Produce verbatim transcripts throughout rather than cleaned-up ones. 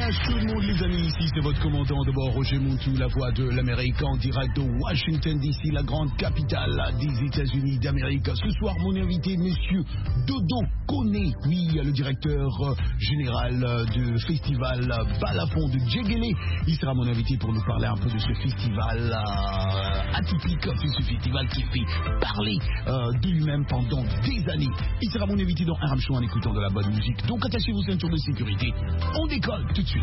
tout le monde les amis, ici c'est votre commandant de bord Roger Montou, la voix de l'Amérique en direct de Washington D C, la grande capitale des États-Unis d'Amérique. Ce soir mon invité monsieur Dodo Koné, oui le directeur général du festival Balafon de Djegele. Il sera mon invité pour nous parler un peu de ce festival euh, atypique, ce festival qui fait parler euh, de lui-même pendant des années. Il sera mon invité dans un Ram Show en écoutant de la bonne musique. Donc attachez vos ceintures de sécurité. On décolle tout de suite.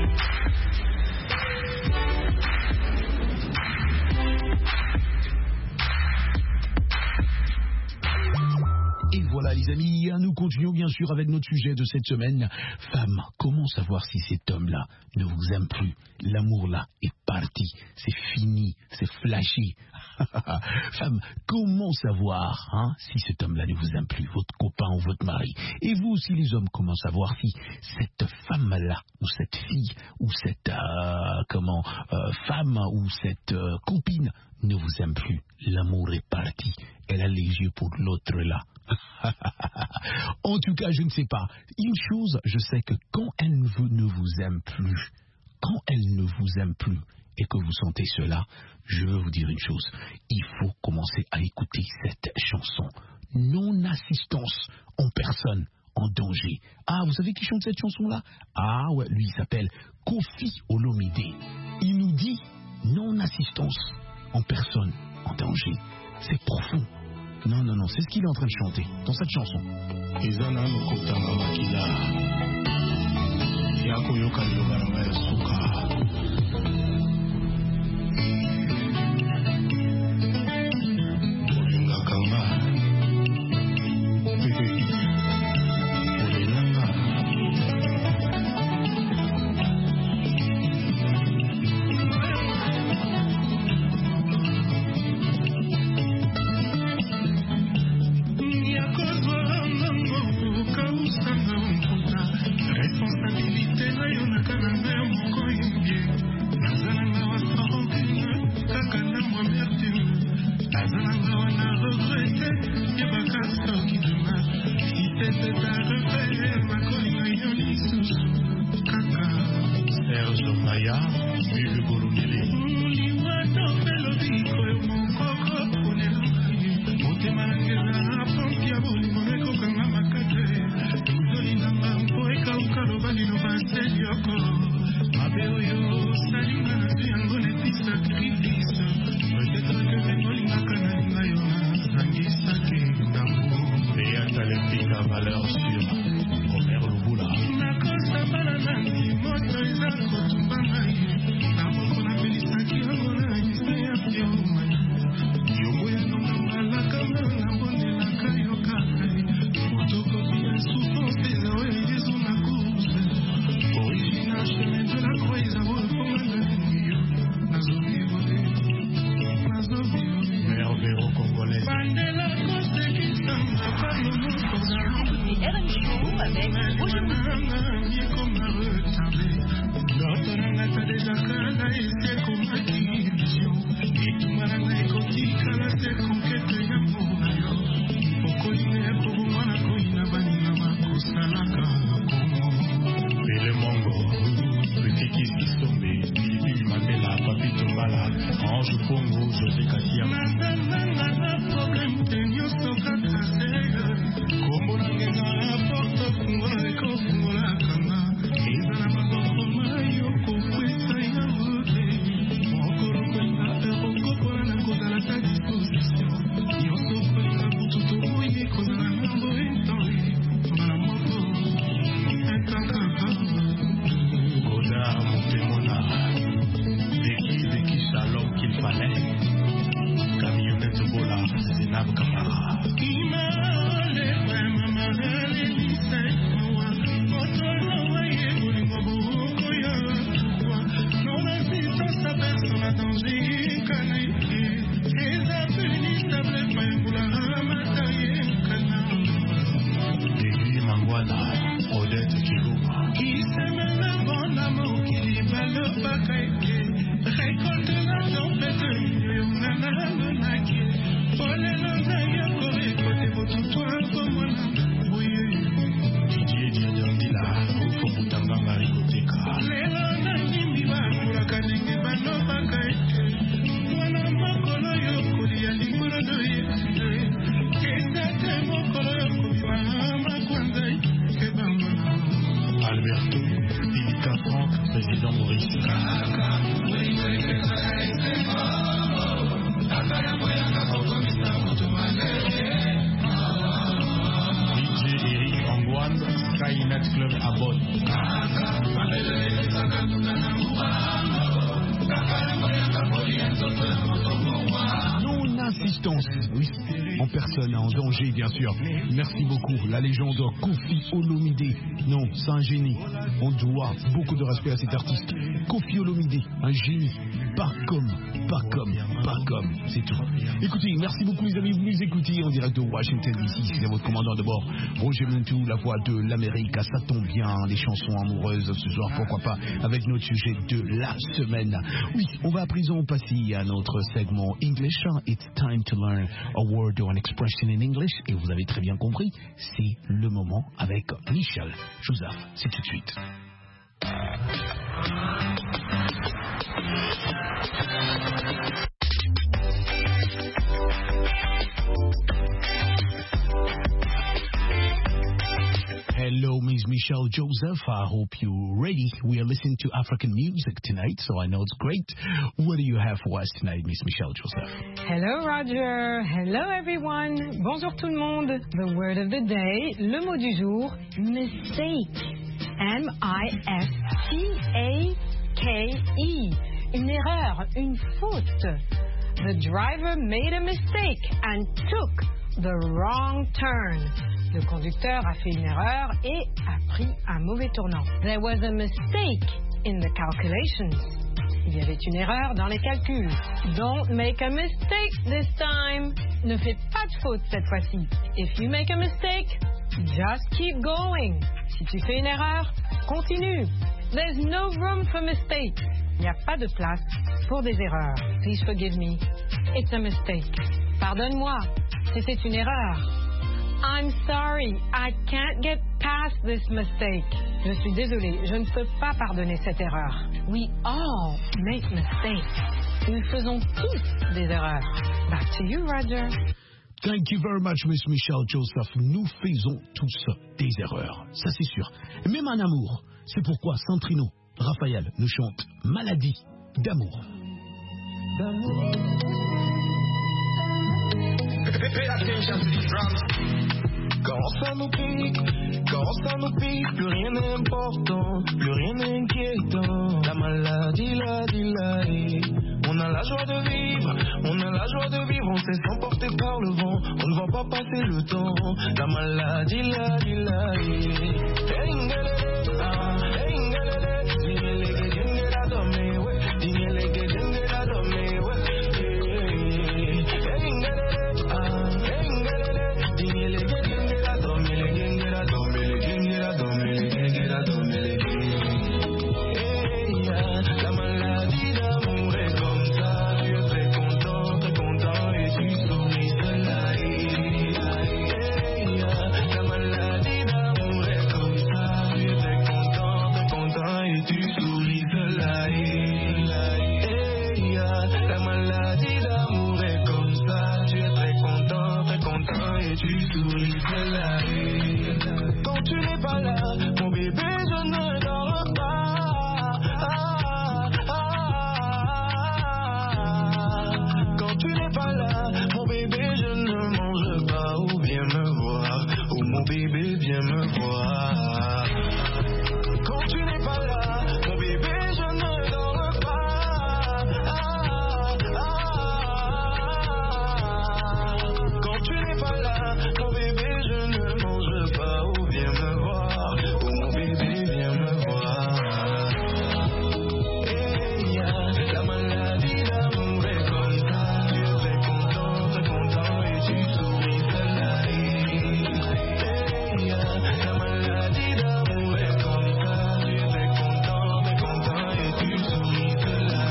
Et voilà les amis, nous continuons bien sûr avec notre sujet de cette semaine. Femme, comment savoir si cet homme-là ne vous aime plus? L'amour-là est parti, c'est fini, c'est flashé. Femme, comment savoir hein, si cet homme-là ne vous aime plus, votre copain ou votre mari? Et vous aussi les hommes, comment savoir si cette femme-là, ou cette fille, ou cette euh, comment euh, femme, ou cette euh, copine ne vous aime plus? L'amour est parti, elle a les yeux pour l'autre là. En tout cas, je ne sais pas. Une chose, je sais que quand elle ne vous, ne vous aime plus, quand elle ne vous aime plus et que vous sentez cela, je veux vous dire une chose. Il faut commencer à écouter cette chanson. Non-assistance en personne en danger. Ah, vous savez qui chante cette chanson-là? Ah ouais, lui il s'appelle Kofi Olomide. Il nous dit non-assistance en personne en danger. C'est profond. Non, non, non, c'est ce qu'il est en train de chanter dans cette chanson. Franck, président Maurice. D J Eric Angoine, Skynet Club à Bonn. Non-assistance, oui, en personne, en danger bien sûr. Merci beaucoup, la légende Koffi Olomide. Non, c'est un génie. On doit beaucoup de respect à cet artiste. Koffi Olomide, un génie. Pas comme, pas comme, pas comme, c'est tout. Écoutez, merci beaucoup les amis, vous nous écoutez en direct de Washington D C, c'est votre commandant de bord, Roger Muntou, la voix de l'Amérique, ça tombe bien, les chansons amoureuses ce soir, pourquoi pas, avec notre sujet de la semaine. Oui, on va à présent passer à notre segment English, it's time to learn a word or an expression in English, et vous avez très bien compris, c'est le moment avec Michel Joseph, c'est tout de suite. Hello, Miss Michelle Joseph. I hope you're ready. We are listening to African music tonight, so I know it's great. What do you have for us tonight, Miss Michelle Joseph? Hello, Roger. Hello, everyone. Bonjour tout le monde. The word of the day, le mot du jour, mistake. M I S T A K E. Une erreur, une faute. The driver made a mistake and took the wrong turn. Le conducteur a fait une erreur et a pris un mauvais tournant. There was a mistake in the calculations. Il y avait une erreur dans les calculs. Don't make a mistake this time. Ne fais pas de faute cette fois-ci. If you make a mistake, just keep going. Si tu fais une erreur, continue. There's no room for mistakes. Il n'y a pas de place pour des erreurs. Please forgive me. It's a mistake. Pardonne-moi. C'était une erreur. I'm sorry, I can't get past this mistake. Je suis désolée, je ne peux pas pardonner cette erreur. We all make mistakes. Nous faisons tous des erreurs. Back to you, Roger. Thank you very much, Miss Michelle Joseph. Nous faisons tous des erreurs, ça c'est sûr. Même en amour. C'est pourquoi Santrino, Raphaël nous chante Maladie d'amour. D'amour. Pay attention to these drums. Quand ça nous pique, quand ça nous pique, plus rien n'est important, plus rien n'est inquiétant. La maladie, la dit la on a la joie de vivre, on a la joie de vivre, on sait s'emporter par le vent, on ne va pas passer le temps. La maladie, la dit la hey, ngalele, ah, hey, ngalele, dingelege, dingela, dome, ouais, dingelege, dingela, dome, ouais, hey, ngalele, ah, hey, ngalele, dingelege, dingela, dome, dingela, dome, dingela, dome, dingela, dome, hey, la maladie d'amour est comme ça, tu es très content, très content et tu souris cela, hey, la maladie d'amour est comme ça, tu es très content, très content et tu souris cela, hey, la maladie d'amour est comme ça, tu es très content, très content et tu souris cela, quand tu n'es pas là, mon bébé je ne dors pas, ah, ah, ah. Quand tu n'es pas là, mon bébé je ne mange pas, ou viens me voir, ou mon bébé viens me voir. Quand tu n'es pas là, mon bébé je ne dors pas, ah, ah, ah. Quand tu n'es pas là, mon bébé je ne mange pas, ou viens me voir, ou mon bébé viens me voir. Hey, la maladie d'amour est comme ça, tu es très content, très content et tu souris cela. Hey, la maladie d'amour est comme ça, tu es très content, très content et tu souris cela.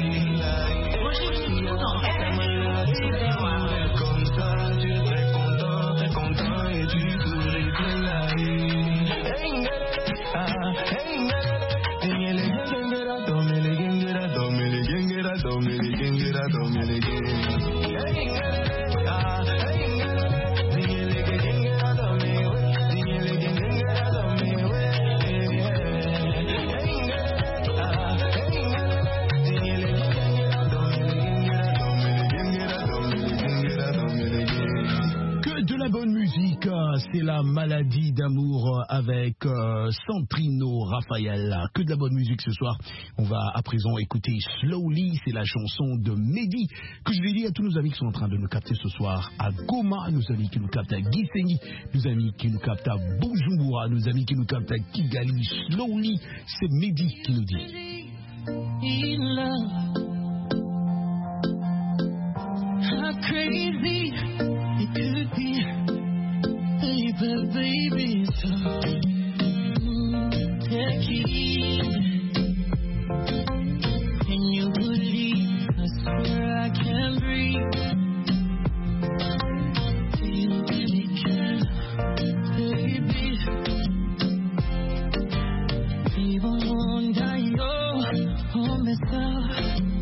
La maladie d'amour est comme ça, tu es très content, très content et tu souris cela. Hey, ah, hey, dingele, gengera, domele, gengera, domele, gengera, domele, gengera, domele, gengera. Hey, ah, hey, dingele, gengera, domele, dingele, gengera, domele, hey, c'est la maladie d'amour avec euh, Sandrino Raphaël. Que de la bonne musique ce soir. On va à présent écouter Slowly, c'est la chanson de Mehdi que je dédie à tous nos amis qui sont en train de nous capter ce soir à Goma, nos amis qui nous captent à Gisenyi, nos amis qui nous captent à Bujumbura, nos amis qui nous captent à Kigali. Slowly, c'est Mehdi qui nous dit. In love, how crazy it could be, baby, baby, so mm, take it easy. Can you believe? I swear I can't breathe. Do you really care, baby? Even wonder your home myself.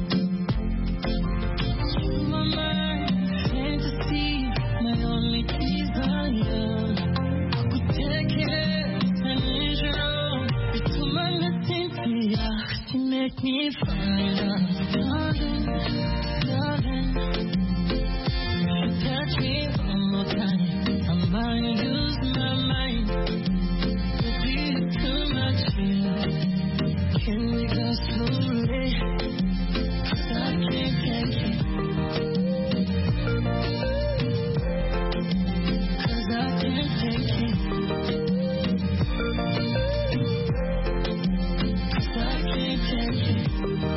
You are my fantasy, my only desire. I would take it and measure up. It's too much nothing to make me find out. Darling, darling, you touch me one more time. I might lose my mind. Baby, it's too much here. Can we go slowly? 'Cause I can't take it. 'Cause I can't take it. 'Cause I can't take it.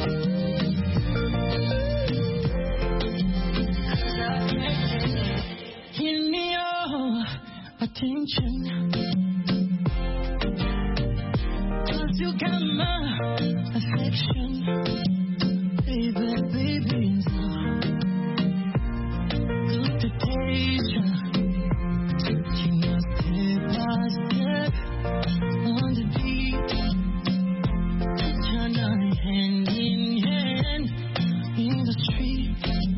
'Cause I can't take it. Give me your attention. 'Cause you got my affection, baby, baby. Good to taste you. Taking us step by step on the beat. Turn our hand in hand in the street.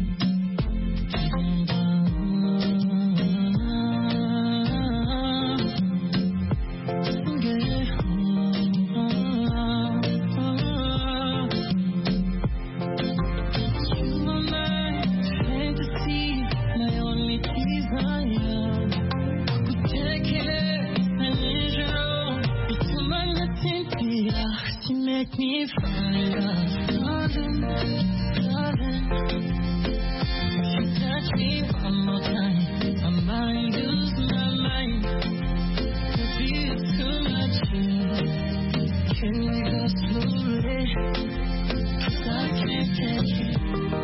Make me find out, darling, darling. If you touch me one more time, I might lose my mind. Baby, it's too much here. Can we go slowly? 'Cause I can't take it.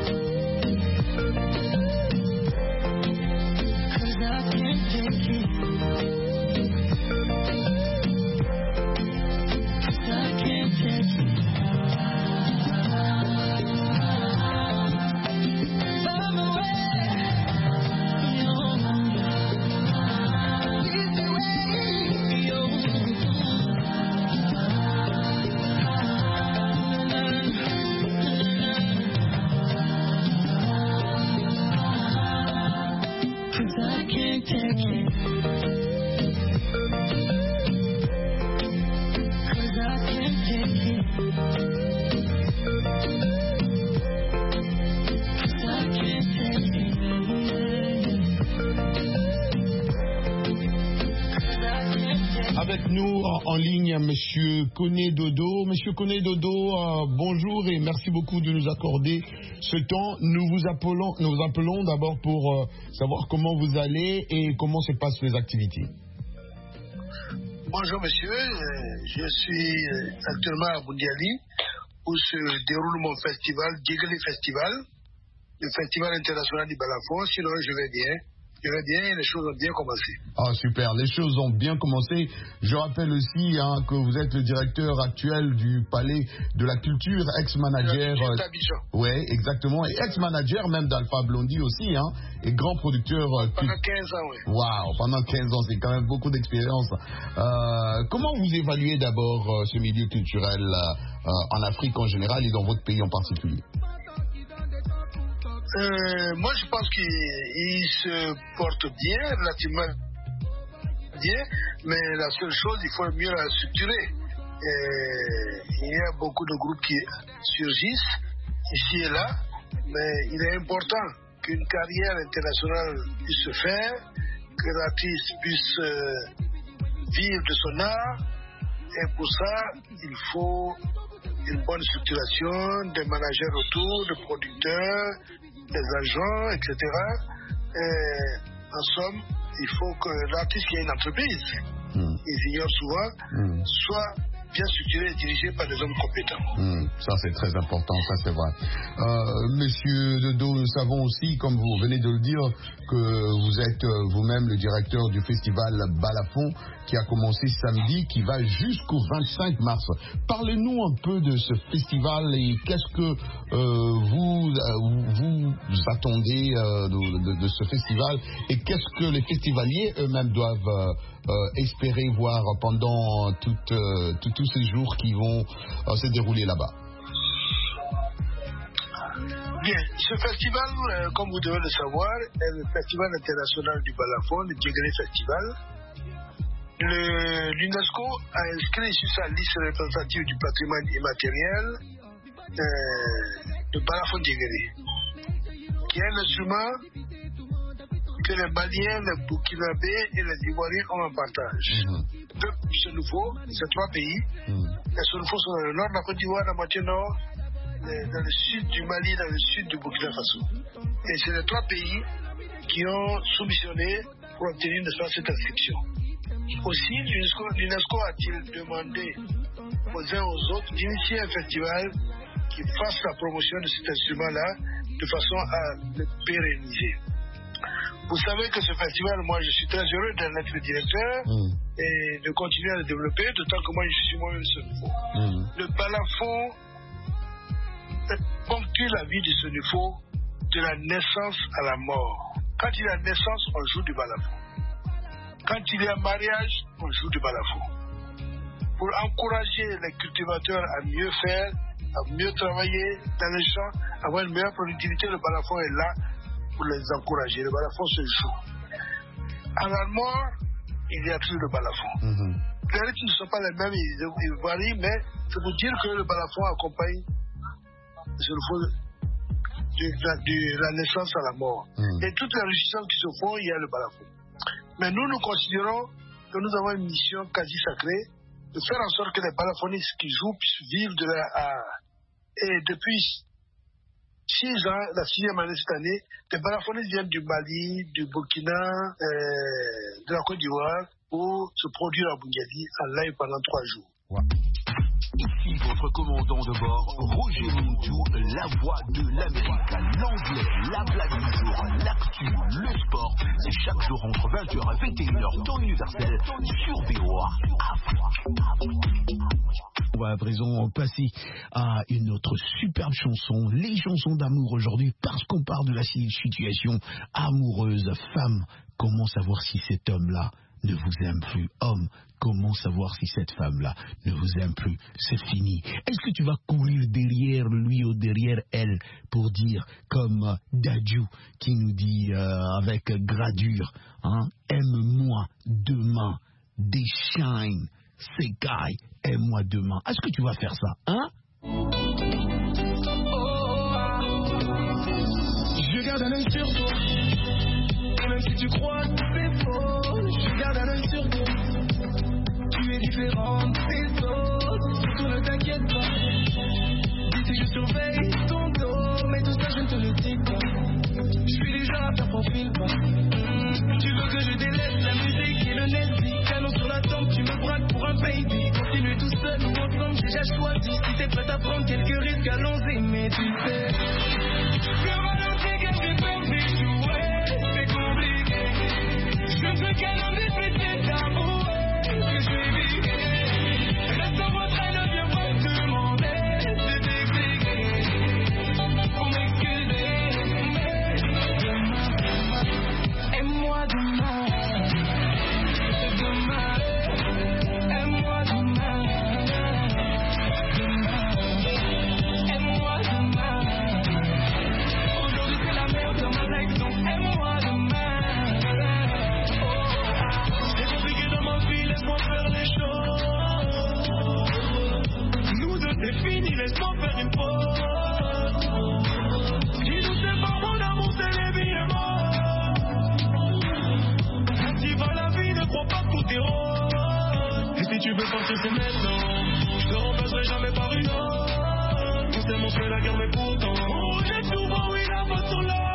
'Cause I can't take it. 'Cause I can't take it. Avec nous en ligne, Monsieur Koné Dodo. Monsieur Koné Dodo, euh, bonjour et merci beaucoup de nous accorder ce temps. Nous vous appelons, nous vous appelons d'abord pour euh, savoir comment vous allez et comment se passent les activités. Bonjour monsieur, je suis actuellement à Bundiali où se déroule mon festival, Djegeli Festival, le festival international du balafon. Sinon je vais bien. Je vais bien, les choses ont bien commencé. Ah super, les choses ont bien commencé. Je rappelle aussi hein, que vous êtes le directeur actuel du Palais de la Culture, ex-manager. Euh, oui, exactement, et ex-manager même d'Alpha Blondy aussi, hein, et grand producteur. Euh, pendant quinze ans, oui. Waouh, pendant quinze ans, c'est quand même beaucoup d'expérience. Euh, comment vous évaluez d'abord euh, ce milieu culturel euh, en Afrique en général et dans votre pays en particulier? Euh, moi, je pense qu'il se porte bien, relativement bien, mais la seule chose, il faut mieux la structurer. Et il y a beaucoup de groupes qui surgissent ici et là, mais il est important qu'une carrière internationale puisse se faire que l'artiste puisse euh, vivre de son art. Et pour ça, il faut une bonne structuration, des managers autour, des producteurs, des agents, et cetera. Et en somme, il faut que l'artiste qui ait une entreprise, mmh. ils ignorent souvent, mmh. soit bien structuré et dirigé par des hommes compétents. Mmh, ça c'est très important, ça c'est vrai. Euh, Monsieur Dodo, nous savons aussi, comme vous venez de le dire, que vous êtes euh, vous-même le directeur du festival Balafon qui a commencé samedi, qui va jusqu'au vingt-cinq mars. Parlez-nous un peu de ce festival et qu'est-ce que euh, vous, euh, vous attendez euh, de, de, de ce festival et qu'est-ce que les festivaliers eux-mêmes doivent euh, euh, espérer voir pendant toute, euh, tout, tous ces jours qui vont euh, se dérouler là-bas. Bien, ce festival, euh, comme vous devez le savoir, est le Festival international du Balafon, le Djegere Festival. Le, l'UNESCO a inscrit sur sa liste représentative du patrimoine immatériel euh, le Balafon Djegere, qui est un instrument que les Maliens, les Burkinabés et les Ivoiriens ont en partage. Mmh. Peuple Senufo, ces trois pays, mmh. les Senufo sont dans le nord de la Côte d'Ivoire, la moitié nord, dans le sud du Mali, dans le sud du Burkina Faso. Et c'est les trois pays qui ont soumissionné pour obtenir cette inscription. Aussi, l'UNESCO, l'UNESCO a-t-il demandé aux uns aux autres d'initier un festival qui fasse la promotion de cet instrument-là de façon à le pérenniser. Vous savez que ce festival, moi je suis très heureux d'en être le directeur mmh. et de continuer à le développer, d'autant que moi je suis moi-même Senufo. Mmh. Le Balafon ponctue la vie du Senufo de la naissance à la mort. Quand il y a naissance, on joue du Balafon. Quand il y a mariage, on joue du Balafon. Pour encourager les cultivateurs à mieux faire, à mieux travailler dans les champs, à avoir une meilleure productivité, le Balafon est là pour les encourager. Le Balafon se joue. À la mort, il y a toujours le Balafon. Mm-hmm. Les rythmes ne sont pas les mêmes, ils, ils varient, mais c'est pour dire que le Balafon accompagne de, de la naissance à la mort. Mm. Et toutes les réjouissances qui se font, il y a le Balafon. Mais nous, nous considérons que nous avons une mission quasi sacrée de faire en sorte que les balafonists qui jouent puissent vivre de la art. Et depuis six ans, la sixième année cette année, les balafonistes viennent du Mali, du Burkina, euh, de la Côte d'Ivoire pour se produire à Bundiadi en live pendant trois jours. Ouais. Ici votre commandant de bord, Roger Mintou, la voix de l'Amérique, l'anglais, la blague du jour, l'actu, le sport. C'est chaque jour entre vingt heures et vingt et une heures temps universel sur V O A Afrique. On va à présent passer à une autre superbe chanson, les chansons d'amour aujourd'hui, parce qu'on parle de la situation amoureuse. Femme, comment savoir si cet homme-là ne vous aime plus? Homme, comment savoir si cette femme-là ne vous aime plus? C'est fini. Est-ce que tu vas courir derrière lui ou derrière elle pour dire, comme Dadju qui nous dit euh, avec gradure, hein, aime-moi demain, des shine, Sekai, aime-moi demain. Est-ce que tu vas faire ça, hein? Je garde un œil sur toi, et même si tu crois que c'est faux, je garde un œil sur toi. Tu es différente des autres, surtout ne t'inquiète pas. Dis que je surveille ton dos, mais tout ça je ne te le dis pas. Je suis déjà à faire profil bas. Tu veux que je délaisse la musique et le Nesby, canon sur la tempe, tu me braques pour un baby. Continue tout seul ou ensemble, j'ai déjà choisi. Si t'es prête à prendre quelques risques, allons-y, mais tu sais. Le ralenti que j'ai perdu, jouer, c'est compliqué. Je ne veux qu'un homme défait d'amour, que je vais vivre. Reste en votre aile, ne viens pas te demander, c'est t'expliquer. Pour m'excuser, mais demain, aime-moi demain. Demain, aime-moi demain. Demain, aime-moi demain. Aujourd'hui c'est la merde dans ma life, donc aime-moi demain. Oh, c'est compliqué dans ma vie, laisse-moi faire les choses. Nous deux c'est fini, laisse-moi faire une pause. Ce qui nous sépare, mon amour, c'est les vies et morts. rose. Et si tu veux partir, c'est maintenant. Je te remplacerai jamais par une autre. On s'aime, on se fait la guerre, mais pourtant on rejette souvent, oui, la faute sur l'or.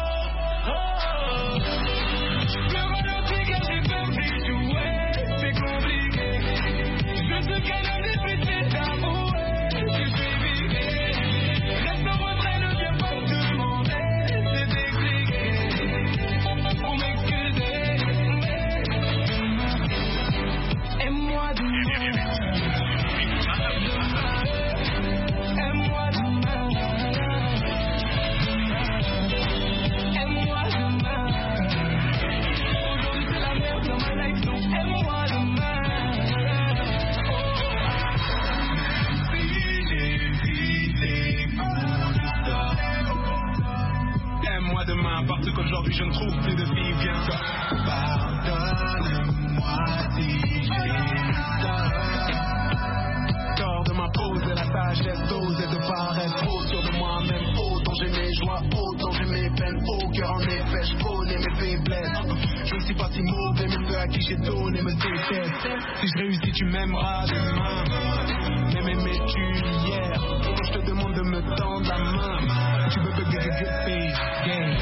Parce qu'aujourd'hui je ne trouve plus de vie, viens. Pardonne-moi si j'ai tort. Tort de m'imposer la sagesse, d'oser de paraître trop sûr de moi-même. Autant j'ai mes joies, autant j'ai mes peines. Au cœur en effet, je connais mes faiblesses. Je ne suis pas si mauvais, mais ceux à qui j'ai donné me détestent. Si je réussis, tu m'aimeras demain. Mais m'aimais-tu hier? Quand je te demande de me tendre la main, tu veux bugger, good, good, face, yeah.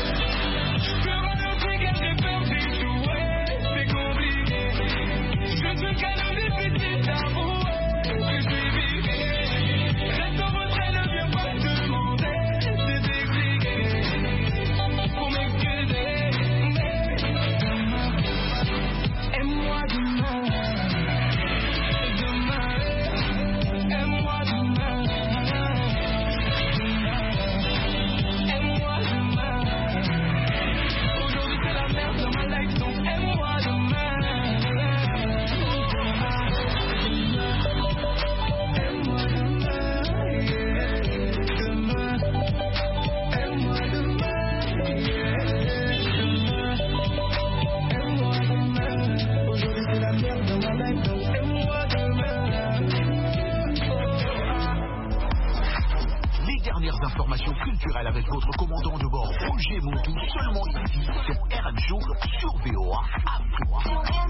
Information culturelle avec votre commandant de bord Roger Montou, seulement ici sur R M Show sur V O A Afrique.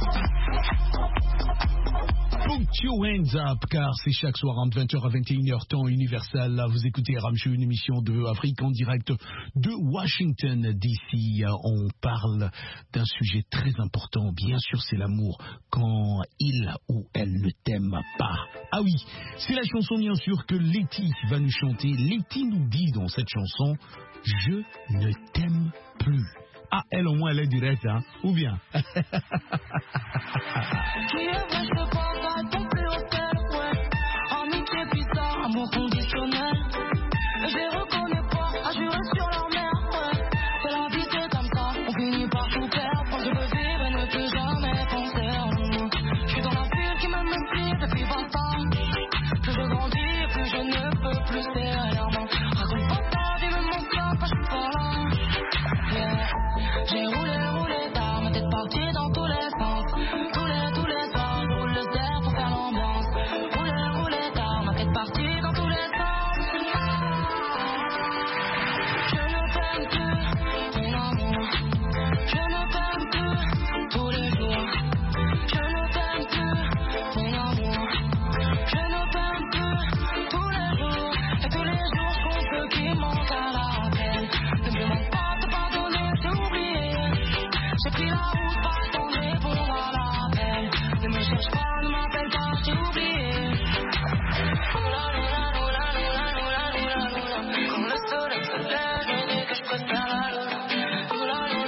Put your hands up, car c'est chaque soir entre vingt heures à vingt et une heures temps universel. Là, vous écoutez R M Show, une émission de Afrique en direct de Washington D C. On parle d'un sujet très important, bien sûr, c'est l'amour quand il ou elle ne t'aime pas. Ah oui, c'est la chanson bien sûr que Letty va nous chanter. Letty nous dit dans cette chanson, je ne t'aime plus. Ah, elle au moins elle est directe, hein, ou bien qui est vrai, je te pense à ton plus haut tel, ouais. Amitié bizarre, amour conditionnel. Je les reconnais pas, à jurer sur leur mère, ouais. C'est la vie, c'est comme ça, on finit par tout perdre. Quand je veux vivre et ne plus jamais penser à nous. Je suis dans la ville qui m'aime même plus depuis vingt ans. Plus je grandis, plus je ne peux plus serrer leurs mains. Raconte pas ta vie, même mon cœur, quand je suis pas là. Yeah. J'ai roulé, roulé tard, ma tête partie dans tous les sens. Tous les, tous les soirs, je roule le terre pour faire l'ambiance. Roulé, roulé tard, ma tête partie dans tous les sens. Je ne t'aime plus, ton amour. Je ne t'aime plus, tous les jours. Je ne t'aime plus, ton amour. Je ne t'aime plus, tous les jours. Et tous les jours, je compte ce qui manque à la peine. Ne me demande pas de pardonner, c'est oublié. J'ai pris la route, pas le temps de répondre à l'appel. Ne me cherche pas, ne m'appelle pas, j'ai oublié. Quand le soleil se lève, je dis que je préfère la lune. Quand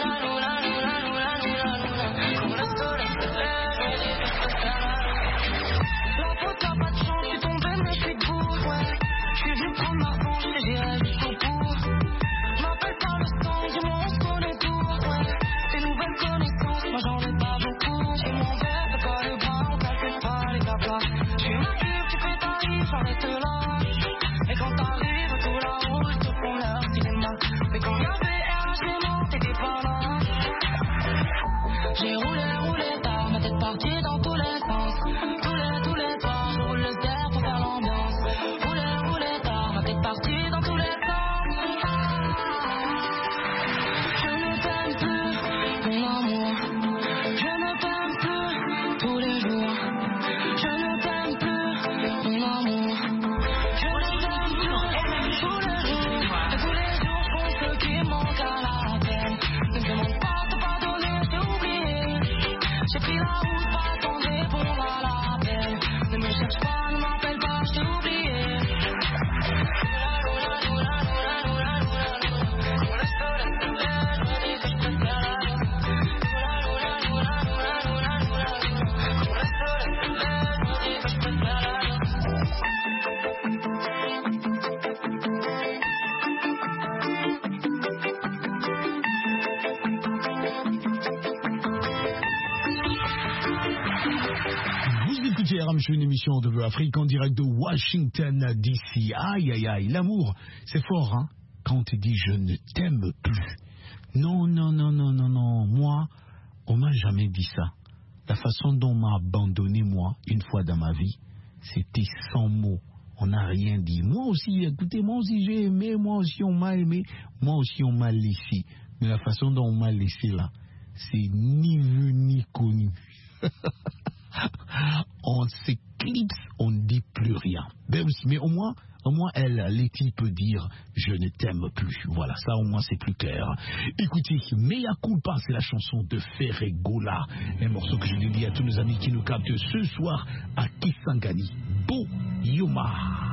le soleil se lève, je dis que je préfère la lune. La faute, y'a pas de chance, je suis tombée, mais je suis debout, ouais. Je suis venu prendre ma revanche et j'irai jusqu'au bout. M'appelle pas le sang, dis-moi on se connaît tout, ouais. Des nouvelles connaissances, moi j'en ai pas beaucoup. J'ai mon verre, t'as pas le bras, on calcule pas les capas. Je suis ma cube, tu fais ta vie, j'arrête là. Et quand t'arrives, tout là-haut, ils te font leur cinéma. Mais quand y'avait R H D, non, t'étais pas là. J'ai roulé, roulé tard, ma tête partie dans tous les sens. Tous les, tous les soirs, je roule le terre pour faire l'ambiance. Roulé, roulé tard, ma tête partie dans tous les sens. Je ne t'aime plus, mon amour. Je ne t'aime plus, tous J'ai pris la route, pas attendre de répondre à l'appel. Ne me cherche pas, ne m'appelle pas, je t'ai oublié. R M Show, une émission de Vœux Afrique en direct de Washington D C. Aïe aïe aïe, l'amour, c'est fort, hein, quand on te dit je ne t'aime plus. Non, non, non, non, non, non, moi, on m'a jamais dit ça. La façon dont on m'a abandonné, moi, une fois dans ma vie, c'était sans mots. On n'a rien dit. Moi aussi, écoutez, moi aussi j'ai aimé, moi aussi on m'a aimé, moi aussi on m'a laissé. Mais la façon dont on m'a laissé là, c'est ni vu ni connu. On s'éclipse, on ne dit plus rien. Ben aussi, mais au moins, au moins elle, Letty peut dire je ne t'aime plus. Voilà, ça au moins c'est plus clair. Écoutez, Mea Culpa, c'est la chanson de Ferregola, un morceau que je dédie à tous nos amis qui nous captent ce soir à Kisangani. Beau Yoma.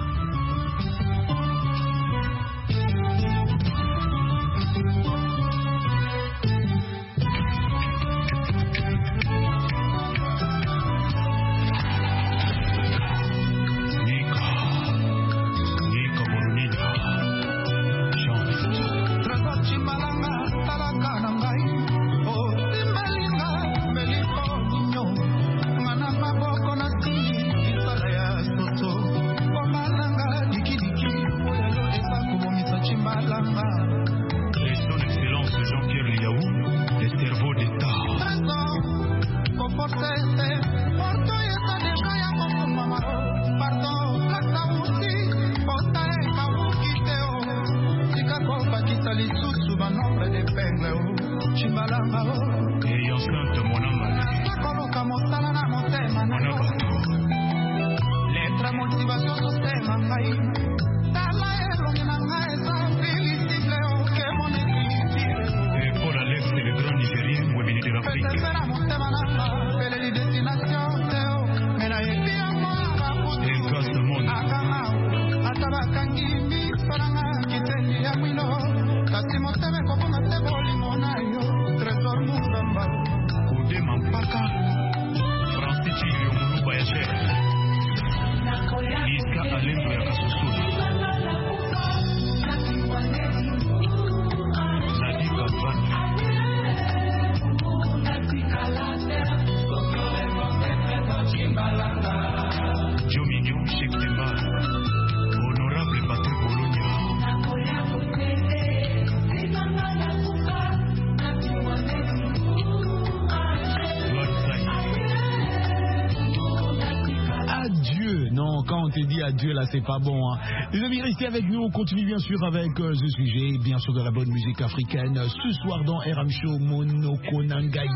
Dieu là c'est pas bon, hein. Les amis, restez avec nous, on continue bien sûr avec euh, ce sujet, bien sûr de la bonne musique africaine ce soir dans R M Show Monoko Nangai.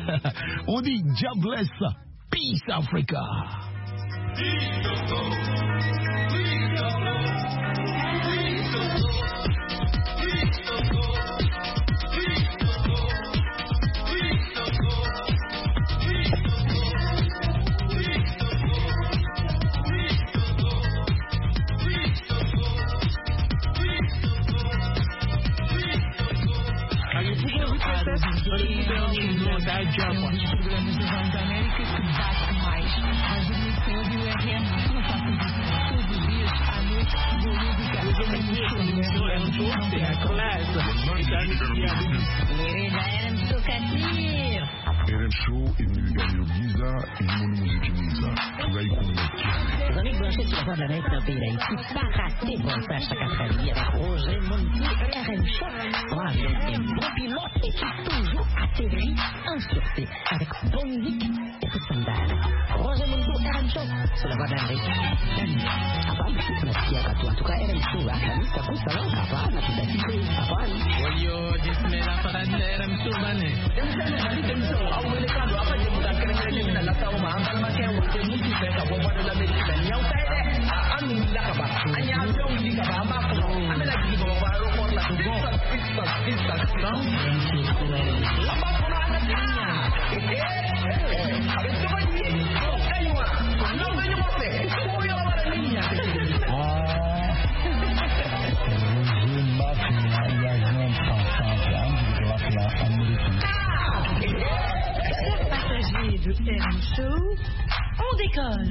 On dit God bless, peace Africa. Festa Cafraria avec Roger Monti, R M Show, avec un bon pilote et qui toujours atterrit en sûreté avec bonne musique et tout sandal. Roger Monti, R M Show, c'est la voix d'Amérique. Apaan sih nasihat atau tukar R M Show akan aku salah apaan aku dah sih apaan? Wayo Bismillah pada R M Show mana? R M Show awal ni kalau apa je bukan kena-kena ni nak tahu mah kalau macam waktu ni kita tak buat dalam media yang saya amin lah kabar. Hanya ada orang di kabar apa aku ambil lagi bawa rokok lah. Pizza pizza pizza. Apa pun ada tanya. Nicole.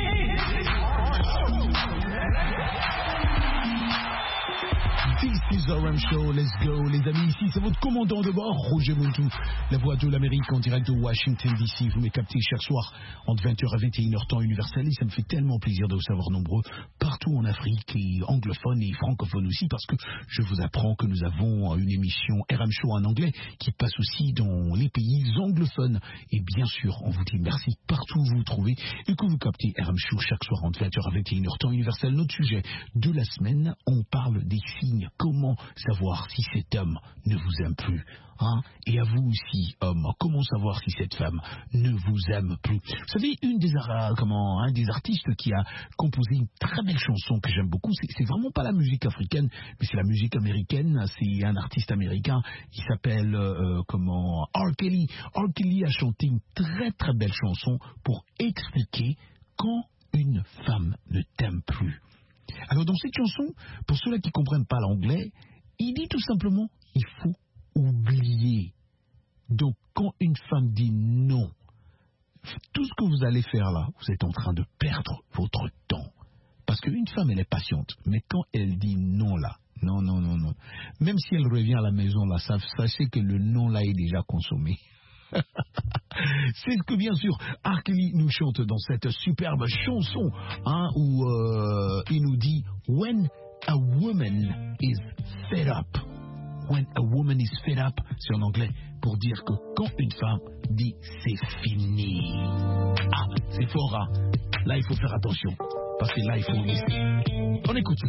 This is R M Show, let's go les amis, ici c'est votre commandant de bord, Roger Montou, la voix de l'Amérique en direct de Washington D C. Vous m'avez capté chaque soir entre vingt heures et vingt et une heures temps universel et ça me fait tellement plaisir de vous savoir nombreux partout en Afrique et anglophone et francophone aussi parce que je vous apprends que nous avons une émission R M Show en anglais qui passe aussi dans les pays anglophones et bien sûr on vous dit merci partout où vous vous trouvez et que vous captez R M Show chaque soir entre vingt heures et vingt et une heures temps universel. Notre sujet de la semaine, on parle des signes. Comment savoir si cet homme ne vous aime plus hein? Et à vous aussi, homme, comment savoir si cette femme ne vous aime plus? Vous savez, une des, euh, comment, un des artistes qui a composé une très belle chanson que j'aime beaucoup, c'est, c'est vraiment pas la musique africaine, mais c'est la musique américaine. C'est un artiste américain qui s'appelle euh, comment, R. Kelly. R. Kelly a chanté une très très belle chanson pour expliquer quand une femme ne t'aime plus. Alors dans cette chanson, pour ceux-là qui ne comprennent pas l'anglais, il dit tout simplement, il faut oublier. Donc quand une femme dit non, tout ce que vous allez faire là, vous êtes en train de perdre votre temps. Parce qu'une femme, elle est patiente, mais quand elle dit non là, non, non, non, non, même si elle revient à la maison là, sachez que le non là est déjà consommé. C'est que bien sûr R. Kelly nous chante dans cette superbe chanson hein, où euh, il nous dit When a woman is fed up. When a woman is fed up, c'est en anglais pour dire que quand une femme dit c'est fini. Ah, c'est fort hein. Là il faut faire attention parce que là il faut laisser. On écoute.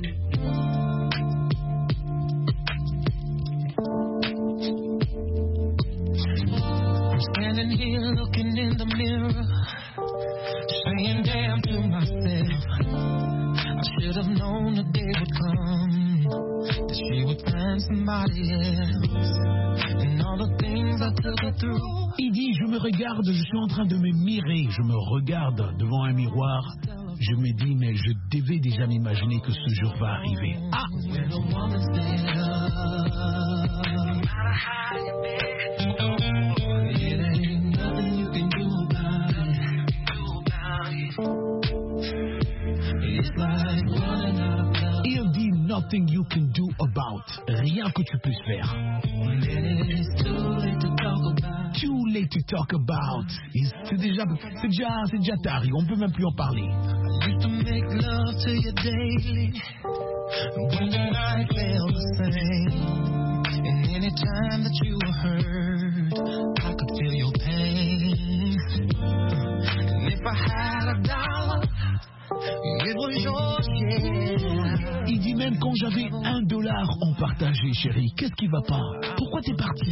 Standing here looking in the mirror, saying damn to myself. I should have known the day would come that she would find somebody else. And all the things I took her through. Il dit, je me regarde, je suis en train de me mirer, je me regarde devant un miroir. Je me dis, mais je devais déjà m'imaginer que ce jour va arriver. Ah! Il dit nothing you can do about. Rien que tu puisses faire. Too late to talk about. C'est déjà, c'est déjà, c'est déjà tard. On peut même plus en parler. I used to make love to you daily. When the night felt the same. And any time that you were hurt, I could feel your pain. And if I had a dollar, it was yours, yeah. Il dit même quand j'avais un dollar en partagé, chérie, qu'est-ce qui va pas? Pourquoi t'es parti?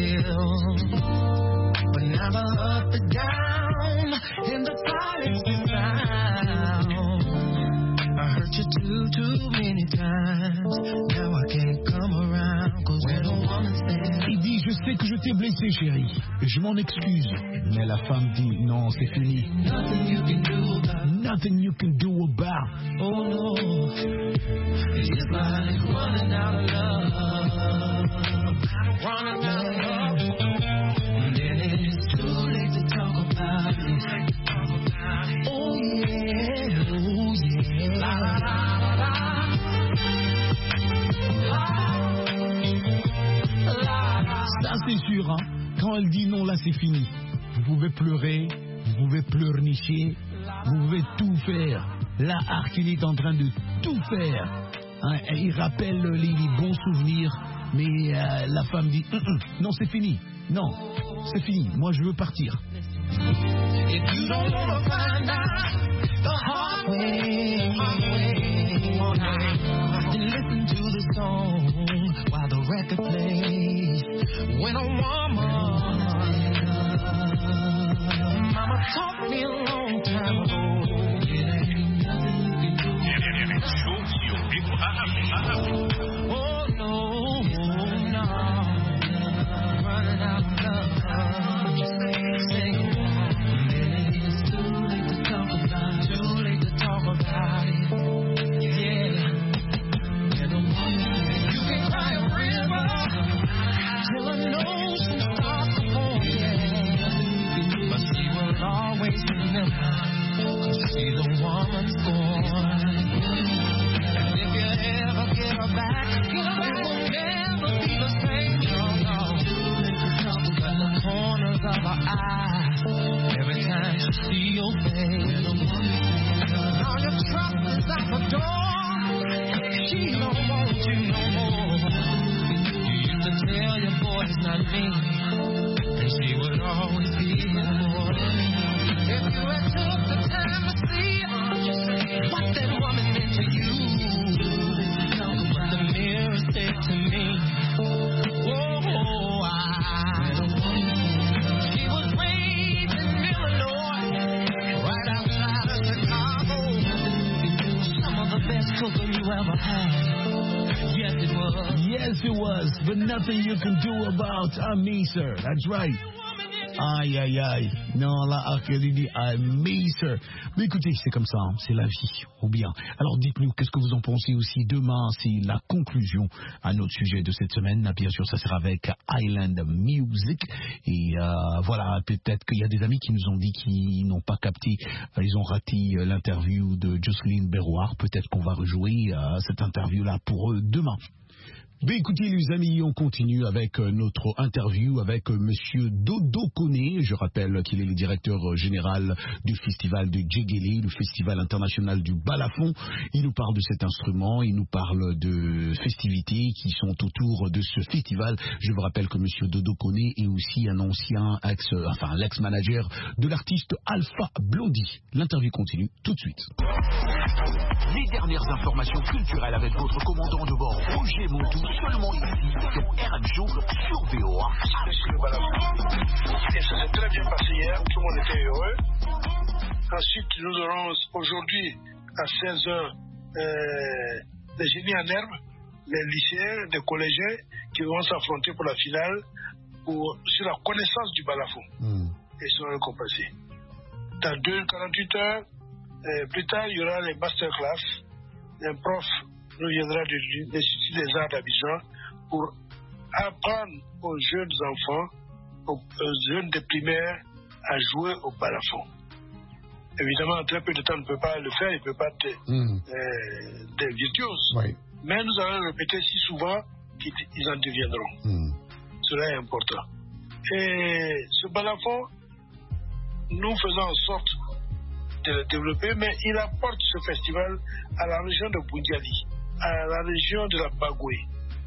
But now the up is down and the silence is sound. I hurt you too, too many times. Now I can't come around. Cause when a woman says, il dit, je sais que je t'ai blessé, chérie. Je m'en excuse. Mais la femme dit, non, c'est fini. nothing you can do about it. Nothing you can do about. Oh no, it's like running out of love. Running out of love. And then it's too late to talk about it. Oh yeah, oh yeah. La la la la la. Ça c'est sûr, hein. Quand elle dit non, là c'est fini. Vous pouvez pleurer, vous pouvez pleurnicher, vous pouvez tout faire. Là, R. Kelly est en train de tout faire. Hein, il rappelle les, les bons souvenirs, mais euh, la femme dit hum, hum, non, c'est fini. Non, c'est fini. Moi, je veux partir. If you don't wanna find out the hard way, then listen to the song while the record plays. When a woman, mama taught me a long time ago, it ain't nothing you can do. Oh no, no, running out of love. Sing it. About it, yeah. And a woman, you can cry a river. your face. Now your trust is at the door. She don't want you no more. You used to tell your boy it's not me, and she would always be here for me. If you had took the time to see what that woman meant to you, what the mirror said to me. Oh, I, she was raised in Illinois, right outside of Chicago. Some of the best cooking you ever had. Yes, it was. Yes, it was. But nothing you can do about me, sir. That's right. Aïe, aïe, aïe. Non, là, Arcadie dit, I miss her. Mais écoutez, c'est comme ça, hein, c'est la vie, ou bien. Alors dites-nous, qu'est-ce que vous en pensez aussi? Demain, c'est la conclusion à notre sujet de cette semaine. Bien sûr, ça sera avec Island Music. Et euh, voilà, peut-être qu'il y a des amis qui nous ont dit qu'ils n'ont pas capté, euh, ils ont raté euh, l'interview de Jocelyne Berroir. Peut-être qu'on va rejouer euh, cette interview-là pour eux demain. Ben écoutez les amis, on continue avec notre interview avec Monsieur Dodo Koné. Je rappelle qu'il est le directeur général du festival de Djegele, le festival international du balafon. Il nous parle de cet instrument, il nous parle de festivités qui sont autour de ce festival. Je vous rappelle que Monsieur Dodo Koné est aussi un ancien ex, enfin l'ex-manager de l'artiste Alpha Blondy. L'interview continue tout de suite. Les dernières informations culturelles avec votre commandant de bord Roger Montou, seulement ici, c'est R M Show sur V O A. Et ça s'est très bien passé hier, tout le monde était heureux. Ensuite, nous aurons aujourd'hui à seize heures euh, les génies en herbe, les lycéens, les collégiens qui vont s'affronter pour la finale pour, sur la connaissance du balafon. Mm. Et sur le compassé. Dans deux quarante-huit heures, euh, plus tard, il y aura les masterclass. Un prof nous viendra de l'Institut des Arts d'Abidjan pour apprendre aux jeunes enfants, aux, aux jeunes des primaires, à jouer au balafon. Évidemment, en très peu de temps, on ne peut pas le faire, il ne peut pas être mm. euh, des virtuoses. Oui. Mais nous allons répéter si souvent qu'ils en deviendront. Mm. Cela est important. Et ce balafon, nous faisons en sorte de le développer, mais il apporte ce festival à la région de Boundiali, à la région de la Bagoué.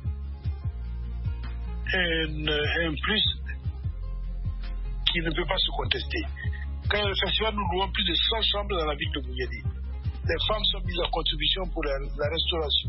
Un, un plus qui ne peut pas se contester. Quand le festival, nous louons plus de cent chambres dans la ville de Boundiali. Les femmes sont mises en contribution pour la, la restauration.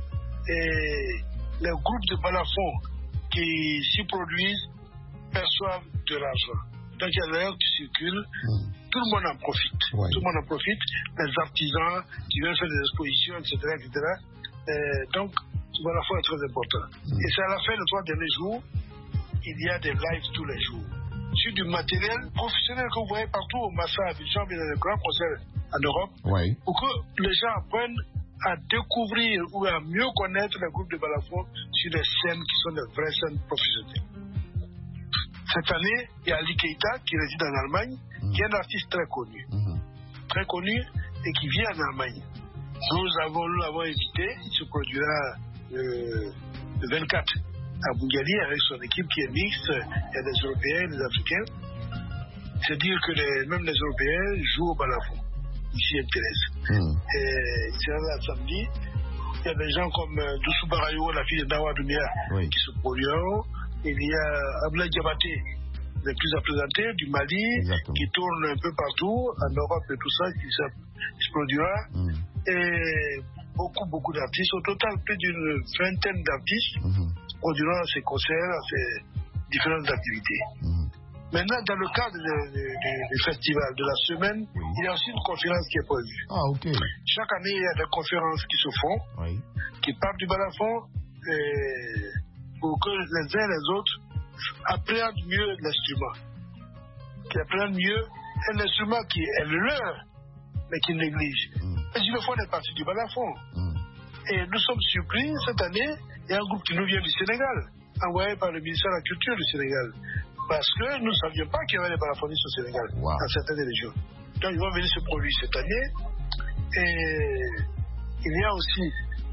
Et les groupes de balafons qui s'y produisent perçoivent de l'argent. Donc il y a l'air qui circule, mmh. tout le monde en profite. Ouais. Tout le monde en profite, les artisans qui viennent faire des expositions, et cetera et cetera. Et donc, ce balafon est très important. Mmh. Et c'est à la fin de trois derniers jours, il y a des lives tous les jours. Sur du matériel professionnel que vous voyez partout au Massa, à Abidjan, mais dans les grands concerts en Europe, ouais. pour que les gens apprennent à découvrir ou à mieux connaître les groupes de balafon sur des scènes qui sont des vraies scènes professionnelles. Cette année, il y a Ali Keita qui réside en Allemagne, mmh. qui est un artiste très connu. Mmh. Très connu et qui vit en Allemagne. Nous avons, nous l'avons invité, il se produira euh, le vingt-quatre à Boundiali avec son équipe qui est mixte. Il y a des Européens, des Africains. C'est dire que les, même les Européens jouent au balafon. Ici à Thérèse. Mmh. Et il sera là samedi. Il y a des gens comme euh, Doussou Barayo, la fille de Dawa Doumbia, oui. qui se produiront. Il y a Abdoulaye Diabaté, le plus à présenter, du Mali, exactement. Qui tourne un peu partout, en Europe et tout ça, qui se, qui se produira. Mm. Et beaucoup, beaucoup d'artistes. Au total, plus d'une vingtaine d'artistes mm-hmm. produiront ces concerts, ces différentes activités. Mm. Maintenant, dans le cadre du festival, de la semaine, oui. il y a aussi une conférence qui est prévue. Ah, ok. Chaque année, il y a des conférences qui se font, oui. qui parlent du balafon, et pour que les uns et les autres appréhendent mieux l'instrument. Qui appréhendent mieux un instrument qui est le leur, mais qui néglige. Mm. Le xylophone est parti du balafon. Mm. Et nous sommes surpris, cette année, il y a un groupe qui nous vient du Sénégal, envoyé par le ministère de la Culture du Sénégal. Parce que nous ne savions pas qu'il y avait des balafonists au Sénégal, wow. dans certaines régions. Donc ils vont venir se produire cette année. Et il y a aussi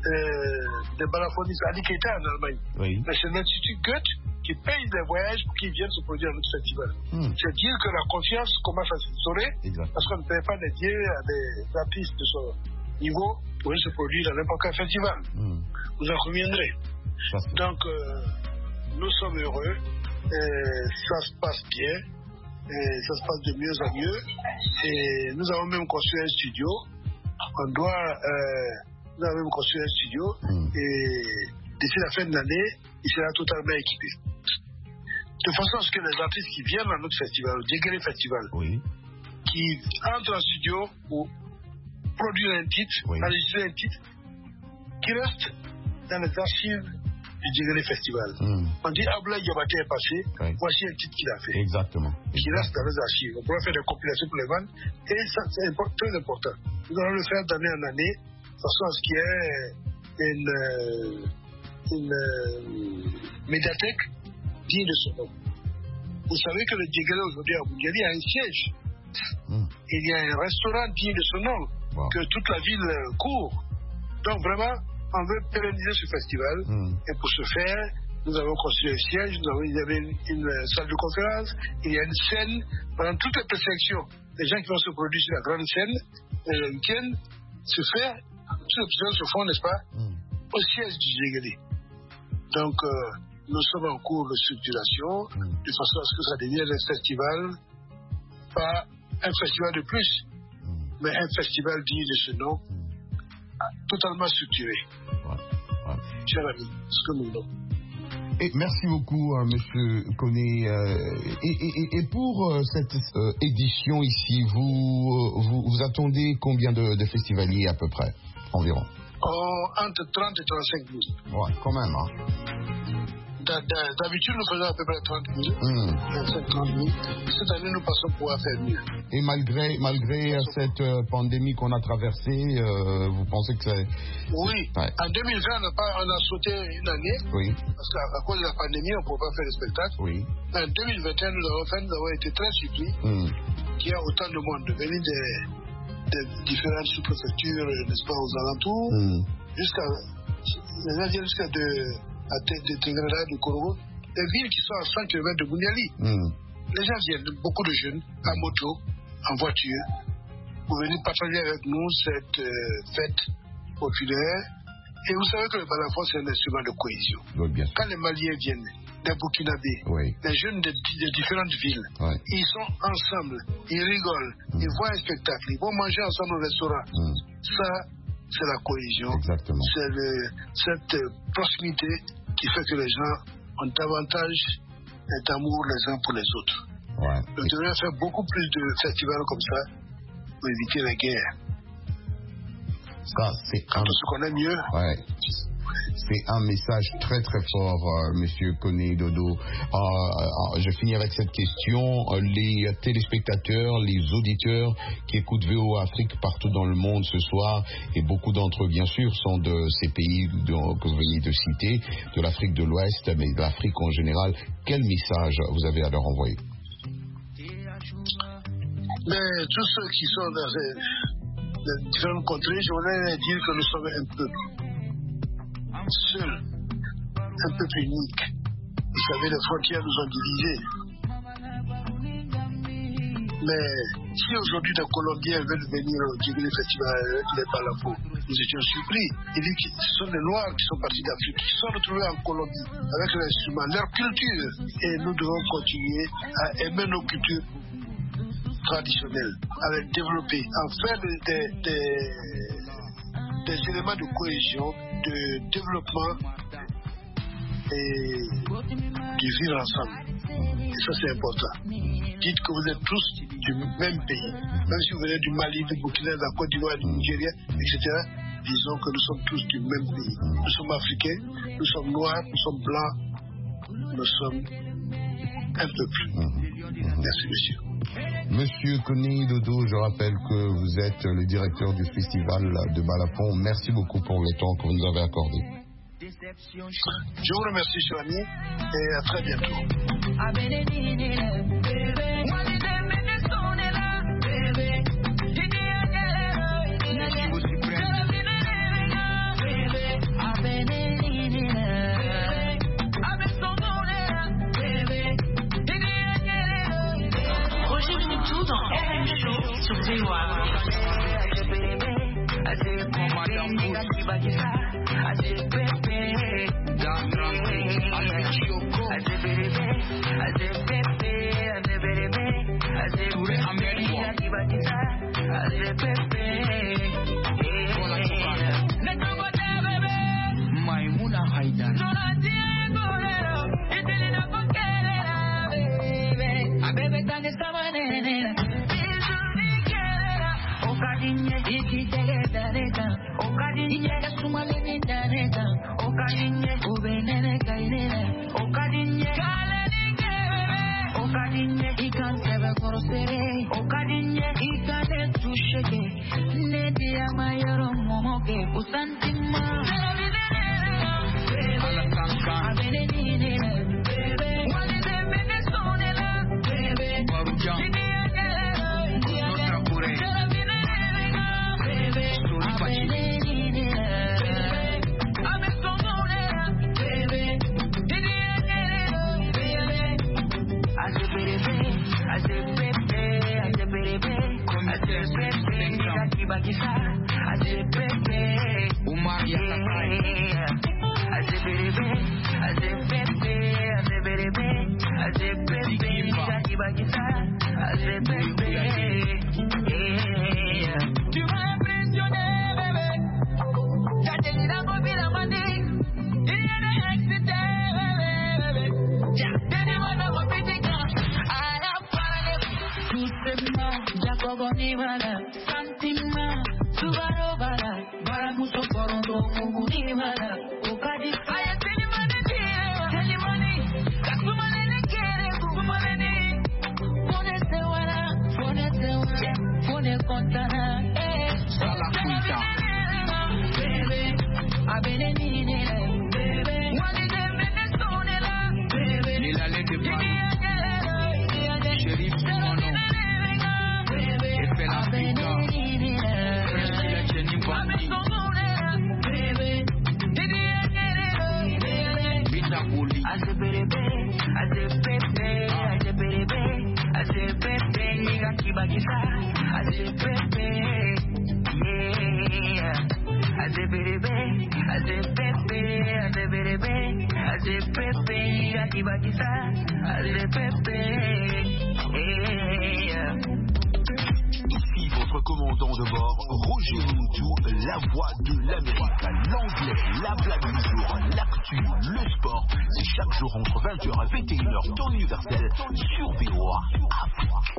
de balafonniste Ali Keita en Allemagne. Oui. Mais c'est l'Institut Goethe qui paye des voyages pour qu'ils viennent se produire à notre festival. Hmm. C'est dire que la confiance commence à s'instaurer parce qu'on ne paye pas dédié à des artistes de ce niveau pour se produire dans n'importe quel festival. Hmm. Vous en conviendrez. Donc, euh, nous sommes heureux. Et ça se passe bien. Et ça se passe de mieux en mieux. Et nous avons même construit un studio. On doit... Euh, nous avons même construit un studio. Hmm. Et d'ici la fin de l'année, il sera totalement équipé. De façon à ce que les artistes qui viennent à notre festival, au Djegele Festival, oui. qui entrent en studio pour produire un titre, oui. enregistrer un titre, qui restent dans les archives du Djegele Festival. Mm. On dit Ablaye Diabaté est passé, oui. voici un titre qu'il a fait. Exactement. Qui Exactement. reste dans les archives. On pourra faire des compilations pour les vendre, et ça, c'est import- très important. Nous allons le faire d'année en année, de façon à ce qu'il y ait une, une, une médiathèque digne de son nom. Vous savez que le Djegele aujourd'hui à Bundiali a un siège. Mm. Il y a un restaurant digne de son nom, wow. que toute la ville court. Donc vraiment, on veut pérenniser ce festival. Mm. Et pour ce faire, nous avons construit un siège, nous avons, il y avait une, une salle de conférence, il y a une scène. Pendant toutes les présélections, les gens qui vont se produire sur la grande scène, le week-end, se faire, toutes les présélections se font, n'est-ce pas, mm. au siège du Djegele. Donc, euh, nous sommes en cours de structuration, mm. de façon à ce que ça devienne un festival, pas un festival de plus, mm. mais un festival digne de ce nom, mm. totalement structuré. Ouais. Ouais. Cher ami, ce que nous voulons. Et merci beaucoup, euh, Monsieur Koné. Euh, et, et, et pour euh, cette euh, édition ici, vous, vous, vous attendez combien de, de festivaliers à peu près, environ? Oh, entre trente et trente-cinq mille. Ouais, quand même, hein. D'habitude, nous faisons à peu près trente mille. Mmh. vingt-cinq trente mille. Cette année, nous pensons pouvoir faire mieux. Et malgré, malgré euh, cette euh, pandémie qu'on a traversée, euh, vous pensez que c'est... Oui. Ouais. En deux mille vingt, on a, pas, on a sauté une année. Oui. Parce qu'à cause de la pandémie, on ne pouvait pas faire de spectacle. Oui. En deux mille vingt et un, nous avons fait, nous avons été très surpris mmh. qu'il y a autant de monde venus des, des différentes sous-préfectures, n'est-ce pas, aux alentours. Mmh. Jusqu'à... Les gens viennent jusqu'à de... à de Tengrada, de Korogo, des villes qui sont à cent kilomètres de Bundiali. Mm. Les gens viennent, beaucoup de jeunes, en moto, en voiture, pour venir partager avec nous cette euh, fête populaire. Et vous savez que le balafon, c'est un instrument de cohésion. Oui, bien. Quand les Maliens viennent, des Burkinabés, oui. les jeunes de, de différentes villes, oui. ils sont ensemble, ils rigolent, mm. ils voient un spectacle, ils vont manger ensemble au restaurant. Mm. Ça, c'est la cohésion. Exactement. C'est le, cette euh, proximité qui fait que les gens ont davantage d'amour les uns pour les autres. Ouais. On devrait faire beaucoup plus de festivals comme ça pour éviter la guerre. Ça, c'est Quand un... on se connaît mieux. Ouais. C'est un message très très fort, euh, Monsieur Koné Dodo. Euh, euh, je finis avec cette question. Euh, les téléspectateurs, les auditeurs qui écoutent V O Afrique partout dans le monde ce soir, et beaucoup d'entre eux, bien sûr, sont de ces pays de, que vous venez de citer, de l'Afrique de l'Ouest, mais de l'Afrique en général. Quel message vous avez à leur envoyer? Mais tous ceux qui sont dans ces, les différentes contrées, je voudrais dire que nous sommes un peuple. Seul, un peuple unique. Vous savez, les frontières nous ont divisés. Mais si aujourd'hui les Colombiens veulent venir au Djegele Festival avec les Balafos, nous étions surpris. Ils disent que ce sont les Noirs qui sont partis d'Afrique, qui se sont retrouvés en Colombie avec leurs instruments, leur culture. Et nous devons continuer à aimer nos cultures traditionnelles, à les développer, à faire des, des, des, des éléments de cohésion, de développement et de vivre ensemble. Et ça, c'est important. Dites que vous êtes tous du même pays. Même si vous venez du Mali, du Burkina, de la Côte d'Ivoire, du Nigeria, et cetera, disons que nous sommes tous du même pays. Nous sommes africains, nous sommes noirs, nous sommes blancs, nous sommes un peuple. Merci, monsieur. Monsieur Koné Dodo, je rappelle que vous êtes le directeur du festival de Balafon. Merci beaucoup pour le temps que vous nous avez accordé. Je vous remercie, cher ami, et à très bientôt. Tu m'as impressionné, bébé. T'as tenu la copie dans ma digue. Il y a des excités, bébé, bébé. Donne-moi dans mon petit camp. À la parole, tout c'est moi. Jacob Onimana, Santima, Subaru Bala, Baramuso Porondo, Mugunimana, Okadi. Aya, tell you money, tell you money. Kakumane ne kere, kukumane ne. Fone se wala, fone se wala, fone kontana, eh. Sala Kuita. Baby, abene nini, baby. Wali de mene sonela, baby. Lila Leke Bani. Sheriff Mono. Eiffel Africa. Priscilla Jenny Bandi. Bita Buli. Ici votre commandant de bord, Roger Moutou, la voix de l'Amérique, l'anglais, la blague du jour, l'actu, le sport. C'est chaque jour entre vingt heures et vingt et une heures temps universel sur V O A Afrique.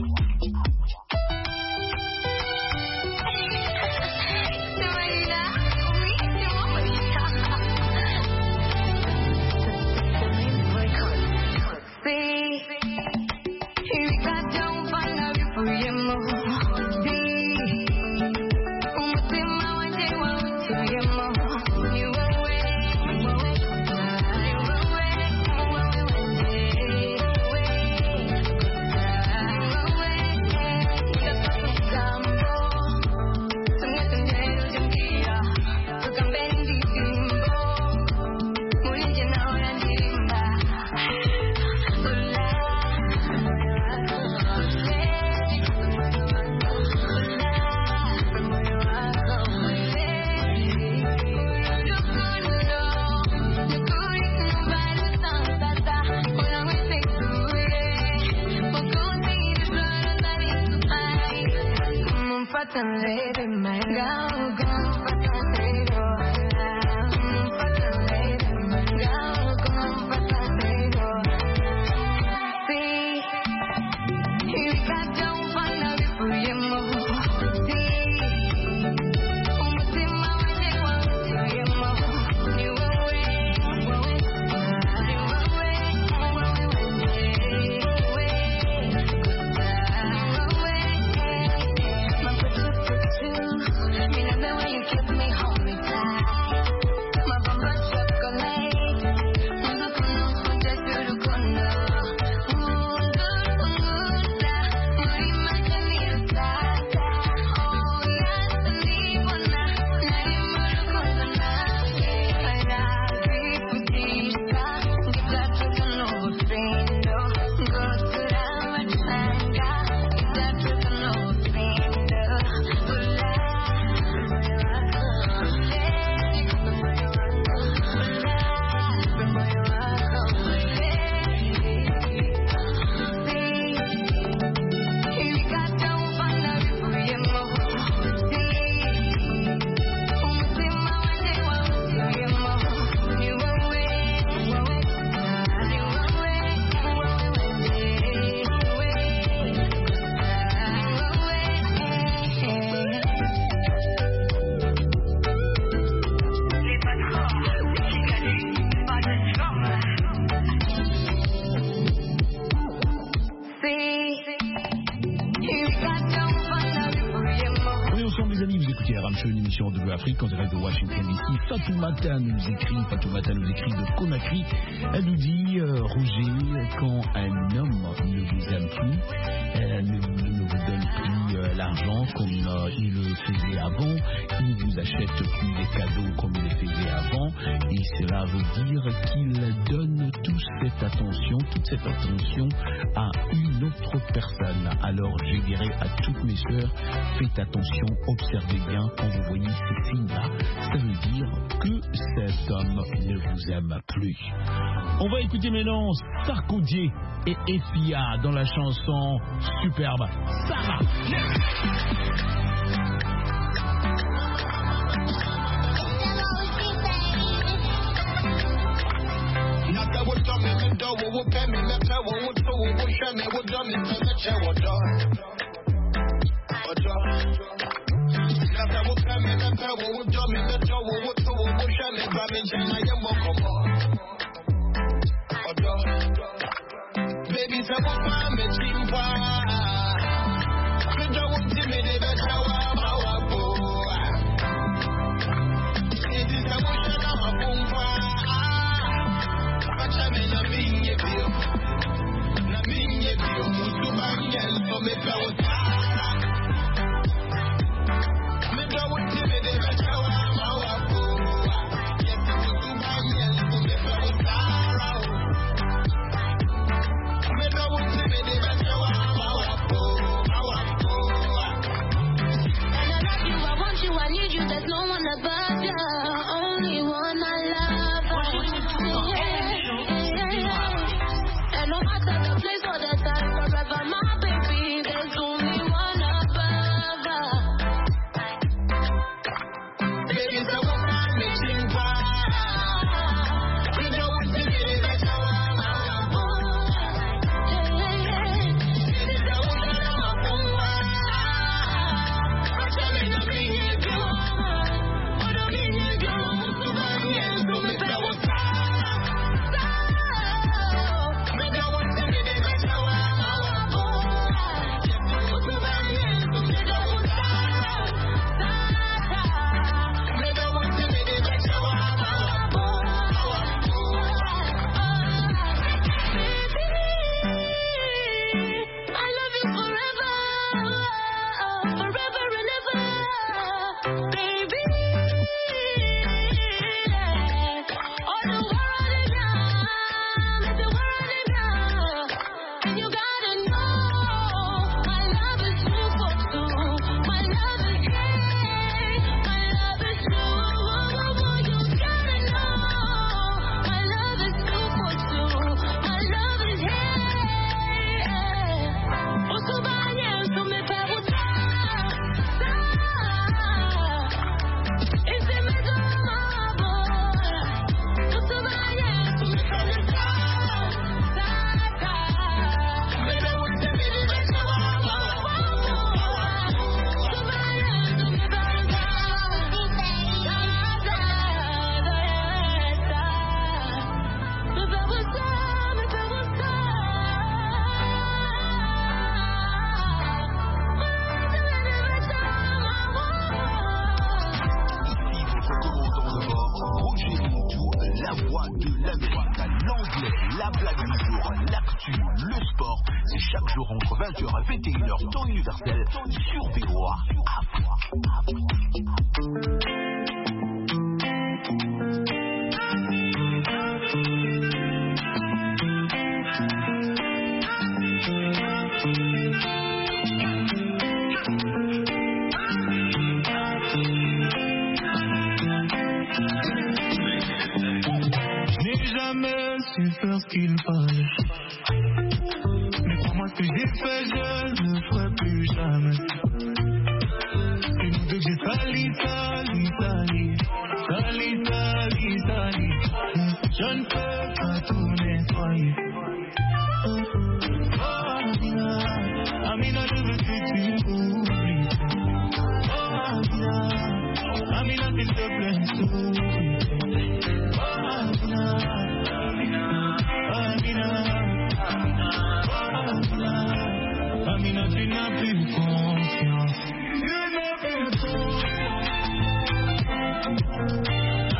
Afrique, en direct de Washington D C. Fatoumata nous écrit, Fatoumata nous écrit de Conakry. Elle nous dit, euh, Roger, quand un homme ne vous aime plus, euh, ne, ne vous donne plus euh, l'argent comme euh, il le faisait avant, il ne vous achète plus des cadeaux comme il le faisait avant, et cela veut dire qu'ils donnent toute cette attention, toute cette attention à une autre personne. Alors je dirais à toutes mes sœurs, faites attention, observez bien quand vous voyez ces signes-là. Ça veut dire que cet homme ne vous aime plus. On va écouter maintenant Sarkodie et Efia dans la chanson superbe Sarah. Baby, say what I'm a chimpa. Me don't want to me the better wa wa bo. It is a motion of a bumpa. Acha me na minye bio, na minye bio. Mutu banyel so me pe wota. Me don't want to me the better wa wa bo. Yes, mutu banyel so me pe wota. I need you, there's no one above you. Only one I love. Yeah, yeah, yeah. And no matter the place or the time, forever my baby, there's only one above you. Baby, so what I'm missing for? You know what to do, that's how I'm out. Yeah, yeah, yeah. This is how I'm out of my. I tell me nothing.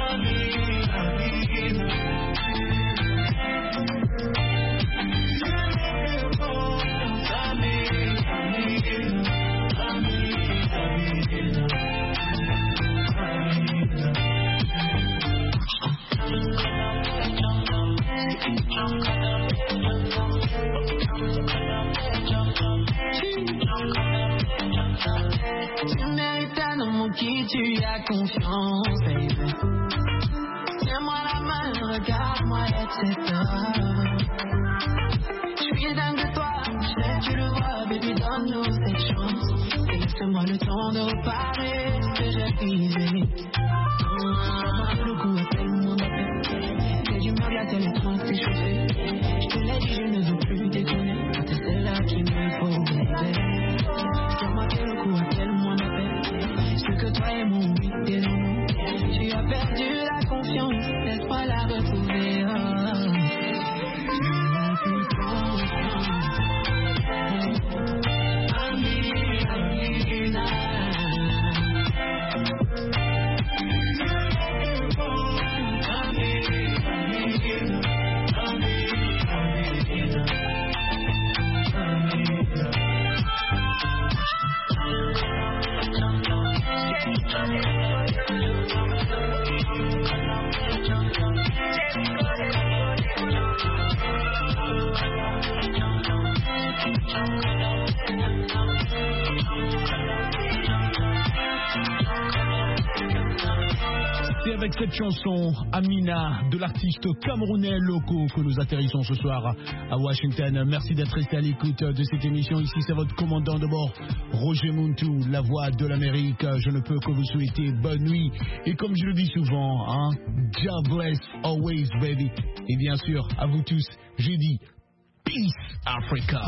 Yeah. confiance, baby. Tiens-moi la main, regarde-moi, et cetera. Je suis dingue de toi, je sais que tu le vois, baby, donne-nous cette chance. Et laisse-moi le temps de reparer ce que j'ai brisé. Oh, le coup a tellement d'appel. C'est du mal, la télétrans, c'est chauffé. Je te l'ai dit, je ne veux plus déconner. T'es celle-là qui me faut, baby. Dis-moi que le coup a tellement d'appel. Ce que toi et mon oui, t'es dans nous. Tu as perdu la confiance, laisse-moi la retrouver. Oh. Tu n'as plus confiance. Amina, Amina. C'est avec cette chanson Amina de l'artiste camerounais Loco que nous atterrissons ce soir à Washington. Merci d'être resté à l'écoute de cette émission. Ici c'est votre commandant de bord Roger Muntu, la voix de l'Amérique. Je ne peux que vous souhaiter bonne nuit et comme je le dis souvent, hein, God bless always baby. Et bien sûr à vous tous, j'ai dit Peace Africa.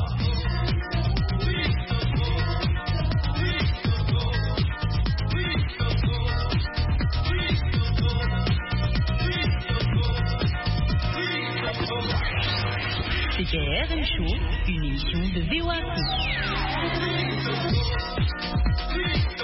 C'était R M Show, une émission de V O A C.